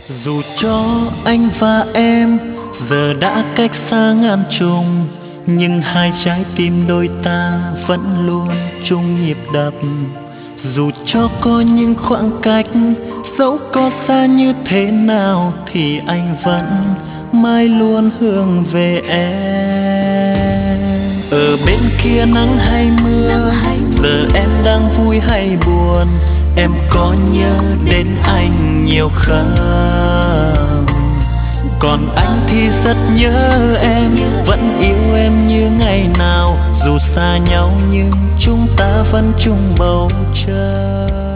Dù cho anh và em giờ đã cách xa ngàn trùng, nhưng hai trái tim đôi ta vẫn luôn chung nhịp đập. Dù cho có những khoảng cách, dẫu có xa như thế nào, thì anh vẫn mãi luôn hướng về em. Ở bên kia nắng hay mưa, giờ em đang vui hay buồn, em có nhớ đến anh nhiều không? Còn anh thì rất nhớ em, vẫn yêu em như ngày nào. Dù xa nhau nhưng chúng ta vẫn chung bầu trời.